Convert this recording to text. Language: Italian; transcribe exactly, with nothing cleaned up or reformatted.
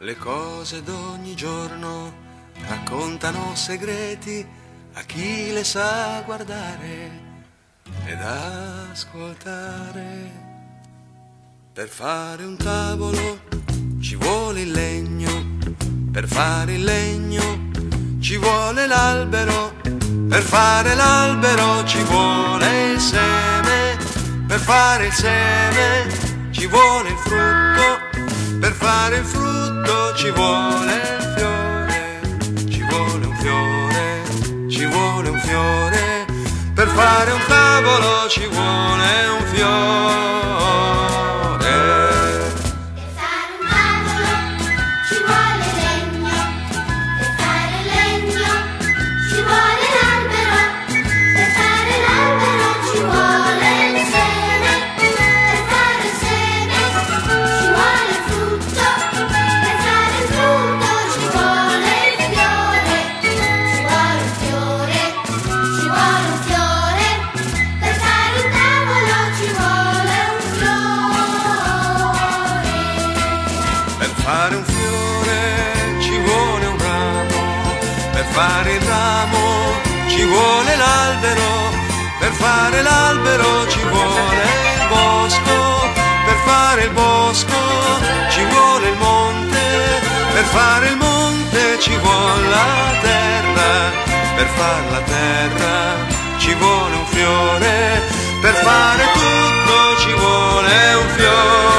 Le cose d'ogni giorno raccontano segreti a chi le sa guardare ed ascoltare. Per fare un tavolo ci vuole il legno, per fare il legno ci vuole l'albero, per fare l'albero ci vuole il seme, per fare il seme ci vuole il frutto, per fare il frutto ci vuole il fiore, ci vuole un fiore, ci vuole un fiore, per fare un tavolo ci vuole un fiore. Per fare un fiore ci vuole un ramo, per fare il ramo ci vuole l'albero, per fare l'albero ci vuole il bosco, per fare il bosco ci vuole il monte, per fare il monte ci vuole la terra, per fare la terra ci vuole un fiore, per fare tutto ci vuole un fiore.